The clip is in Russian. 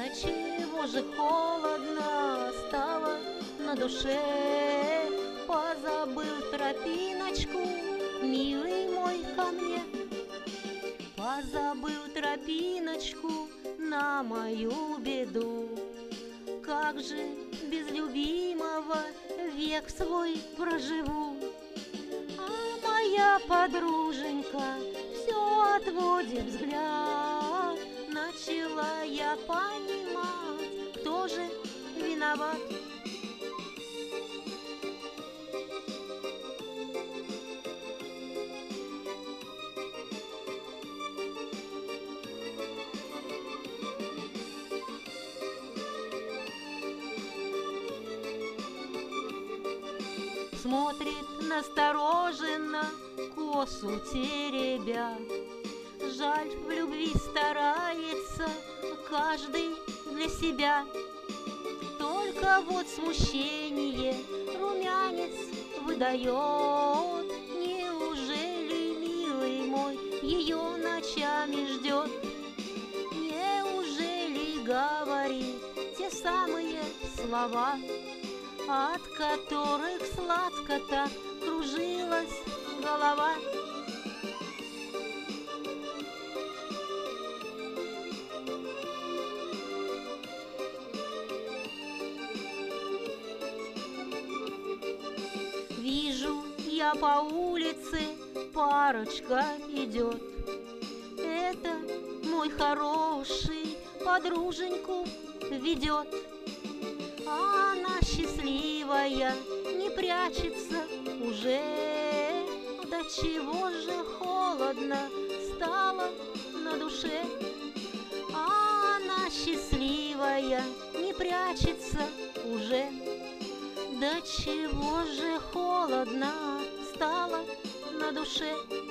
Да чего же холодно стало на душе, позабыл тропиночку, милый мой, ко мне. Позабыл тропиночку на мою беду. Как же без любимого век свой проживу? А моя подруженька все отводит взгляд. Начала я понимать, кто же виноват. Смотрит настороженно, косу теребя. Жаль, в любви старается каждый для себя. Только вот смущение румянец выдает. Неужели, милый мой, ее ночами ждет? Неужели говорит те самые слова, от которых сладко так кружилась голова? Вижу я по улице, парочка идет. Это мой хороший подруженьку ведет. А она счастливая, не прячется уже. До чего же холодно стало на душе. А она счастливая, не прячется уже. До чего же холодно стало на душе.